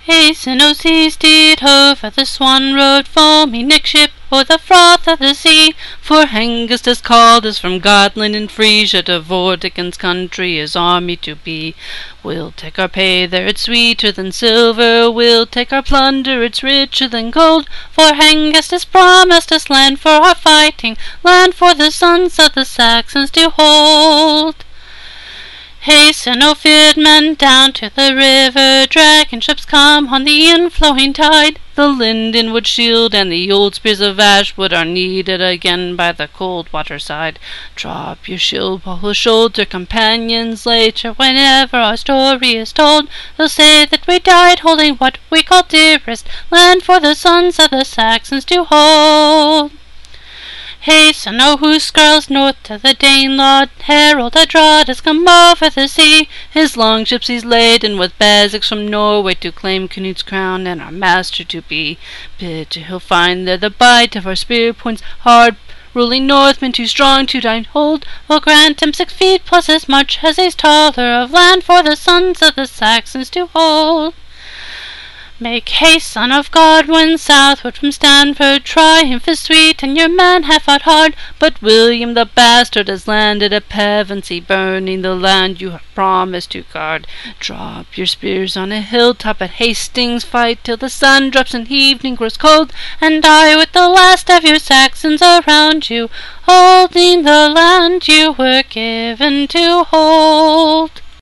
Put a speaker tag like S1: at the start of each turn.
S1: Hasten, O sea, steed, over the Swan road, foaming neck ship, o'er the froth of the sea. For Hengist has called us from Gotland and Frisia to Vortigern's country his army to be. We'll take our pay there, it's sweeter than silver, we'll take our plunder, it's richer than gold. For Hengist has promised us land for our fighting, land for the sons of the Saxons to hold. Hasten, O feared men, down to the river, dragon ships come on the inflowing tide. The Lindenwood shield and the old spears of Ashwood are needed again by the cold water side. Drop your shield, while shoulder companions, later whenever our story is told. They'll say that we died holding what we call dearest, land for the sons of the Saxons to hold. Hasten, O huscarls, north to the Danelaw, Harold Hardrada has come over the sea. His long ships he's laden with bassocks from Norway to claim Canute's crown and our master to be. Bitter he'll find there the bite of our spear points, hard ruling Northmen too strong to die hold. We'll grant him 6 feet plus as much as he's taller, of land for the sons of the Saxons to hold. Make haste, son of Godwin, southward from Stanford, triumph is sweet, and your men have fought hard. But William the bastard has landed at Pevensey, burning the land you have promised to guard. Drop your spears on a hilltop at Hastings, fight till the sun drops and evening grows cold, and die with the last of your Saxons around you, holding the land you were given to hold.